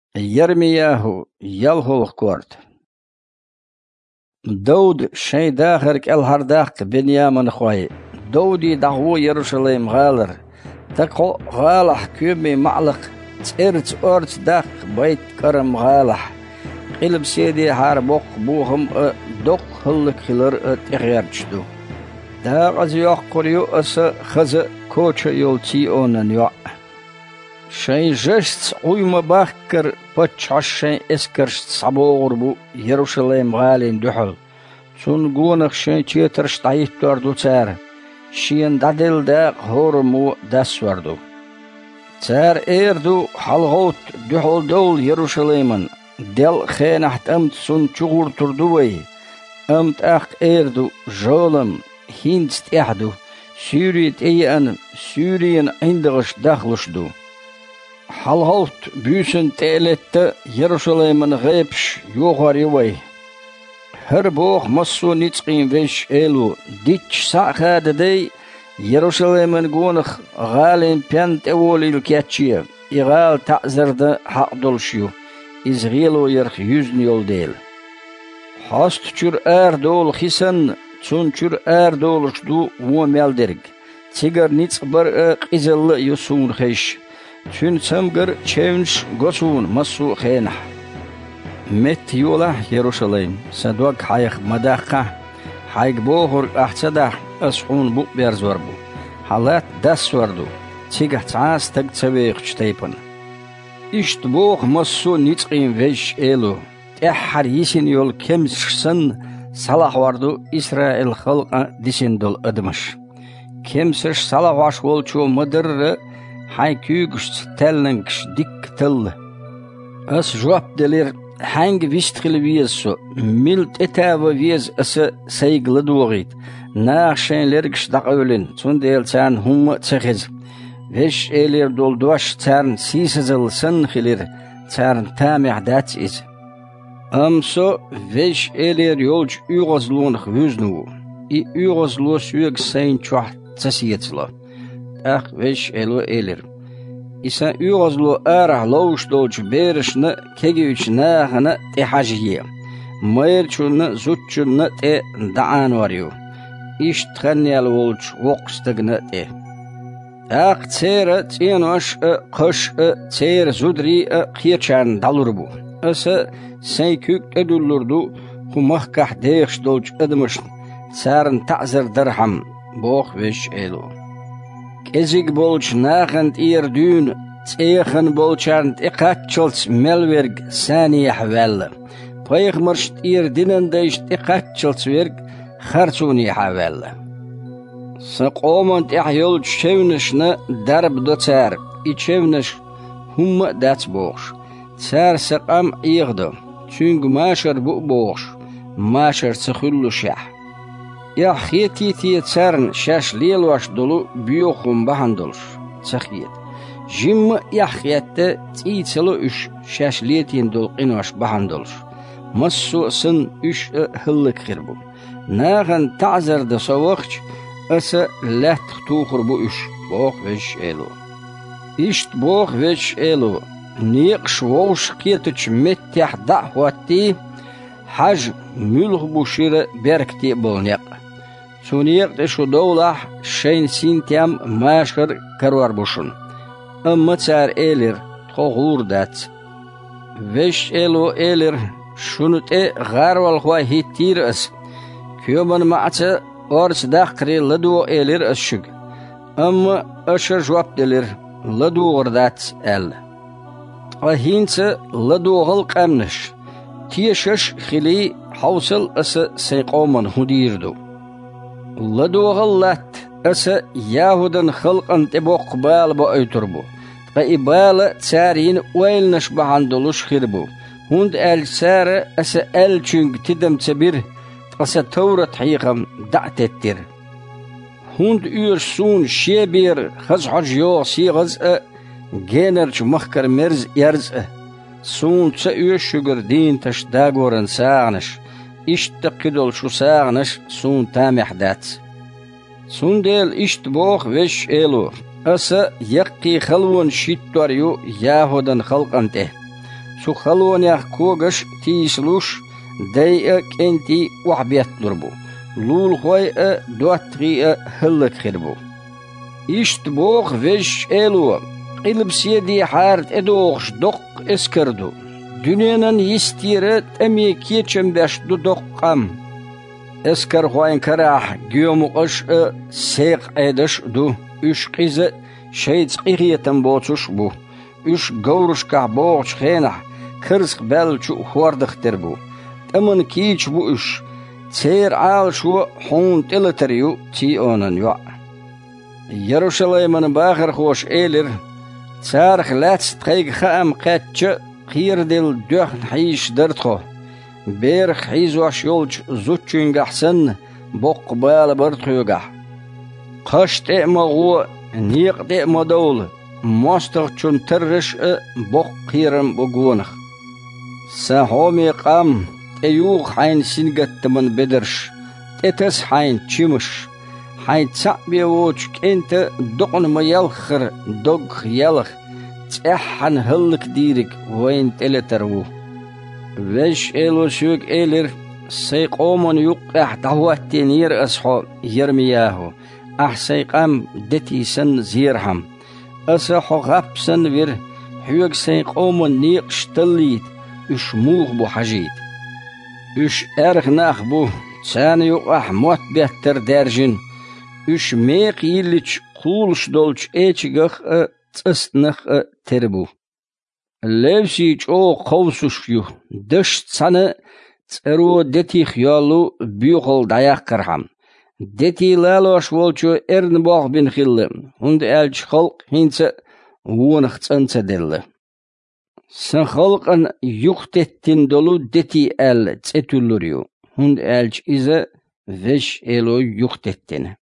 Yirmiyahu yalhul kort. Daud shay dakhirk el hardaq Benyamin khoy. Daudi dahu Jerusalem galer. Taqo galah kümi ma'laq tsirts orts daq bayt karam galah. Qilb sedi har bok buhum dok hullik khilar tixyarchdu. Daqaz yoq quryu asa khaza kocha yolti onan yo. Shay jests uyma bakkar patchashay eskarst saboğurbu Jerusalem galin duhul. Sun gunaq shay chetar stayittor ducar. Şiyen dadilde hormu dasvardu. Car erdu halgot duhul dol Jerusalemen. Del khenaht amt sun chugur turduvay. Amt aq erdu jolum hinst ehdu. Syrien indigsh dakhlushdu. Halholt büsen telette Jerusalemen gepsh yogarivay. Her boog massu nitsqin vesh elu ditch sa'khadadey Jerusalemen gonach galen pent ewolil ketchie. Igal ta'zerde haqdolshyu. Izraelo yerch yüzniyol del. Hast chur erdol khisan tsun chur erdolshdu wo melderg. Tigar nitsbar qizil yusun khish. Tün samgar chevnsh gosun masu khenah. Met yola Jerusalem. Sadwag hayg madaqqa. Hayg bohur ahsadah as'un bu berzwarbu. Halat daswardu. Tigah tsaas tag tsaweq shtaypan. İşt boh masu nitsqin vesh elu. Tehar yisin yol kemssan salah vardu İsrail halqa disindol admash. Kemsish salah wash wolchu madir hay kügüst tellenks dik tell. As jwab delir hang wistkil wieso mild etava wies as seigladogit. Nach schenlergs daqölen zundel zan humma tsechiz. Vesh eler doldwash tsarn sisazel san khilir tsarn tamih dats is. Amso vesh eler yolch ugazlun khvuznu. I ugazlu sueg sein chwah tsasietsla. Ach vesh elo eler. Isa ugazlu arah lawsh dolch berishna kegüch nahana tehajiye. Mayerchuna zutchuna te da'an varyu. İşt khanyal volch voqstagna te. Aq tsera tsinosh qash tser zudri qiyachan dalurbu. Asa seykük edulurdu humahkah deex dolch edmush. Tsarn ta'zir dirham boq vesh elo. Kezig bolch nachant dün tsechen bolchant iqatchels melwerg sani hawel. Paygmarsht dinendest iqatchels werg khartsuni hawel. Saqomant ihyol chevnishna darb dotsar. Ichevnish humma datsbox. Tsar saqam iğdo. Çüng mashar bu box. Mashar tsakhullu shah. Ya khiyeti tsarn shash lelwash dolu biyokhum bahandolsh. Tsakhiyet. Jim ya khiyette tsitselo ush shash letin dol qinwash bahandolsh. Massu sin ush hillik khirbu. Nagan ta'zar da sawakh asa lat tukhur bu ush boq vesh elo. İşt boq vesh elo. Niqsh wosh qiyetch mettah da'wati haj mulh bushira berkti bolneq. Suniq şu dowlah şeyn sintiam mashkar karwar bushun. Amma tsar elir toğur dat. Vesh elo elir şunu te garwal khwa hitir as. Kyoban ma'atsa ors daqri ladu elir ashug. Amma ashar jwab delir ladu gordat el. Ahinsa ladu ghalq amnish. Tiyashash khili hawsal as sayqoman hudirdu. Ladu ghallat as yahudan khalqan tiboq bal ba ayturbu. Qaibala tsarin wailnash bahandulush khirbu. Hund el sara as el chung tidam tsabir as tawrat hiqam da'tettir. Hund ur sun shebir khazhaj yo sigaz generch makhkar merz yarz sun tsa ur sugar din tash dagoran saagnash. İştaqidol şu saagnash sun tamihdat. Sundel işt boq vesh elo. Asa yaqi khalwan shittoryu yahudan khalqante. سو خلونيخ كوغش تيسلوش داي كنتي وحبيت لربو لول خوي دواتغي هلك خربو إشت بوغ فيش إلو قلب سيدي حارت إدوغش دق إسكردو دنيانا يستيرت أمي كيتشم باش دو دقام إسكر خوين كراح جيومقش سيق إدش دو إش قيزة شيد قيغيتن بوتش بو إش قورش كعبوغش خينح كرسق بلشو خوردخ تربو تمن كيتش بو إش تير عال شو حون تلتريو تي أونن يوع يروشلايمن باخر خوش إيلر تارخ لاتس تقيق خام قاتش خير دل دوخن حيش درتخو بيرخ حيزوش يولج زوتشين قحسن بوق بال برتخيوغح قش تأمغو نيق تأمو دول مستغ چون ترش بوق خيرم بقونخ ساحومي قام تيوغ حين سنگت من بدرش تتس حين چمش حين تعبي ووچ كنت دقن ما يلخر دق يلخ تحن هلك ديرك وين تلترو وش إلو سوق إلر سيقومن يقح دعوات تنير أصحو يرمياهو أحسيقام دتي سن زيرهم أصحو غاب سن وير حيوك سيقومن نيقش تليد إش موغ بو حجيد إش أرغ ناخ بو تسان يقح موت بيهتر دارجن إش ميق يلج قولش دولش إيشغخ تستنخ تربو اللبسي جو قوسوش يو دشت سنة ترو دتي خيالو بيوخل دايق كرهم دتي لالوش والچو ارن باغ بن خيل هند الج خلق هنس وونخ تنس دل سن خلقن يختتن دولو دتي ال تتولوريو هند الج إذا فيش إلو يختتن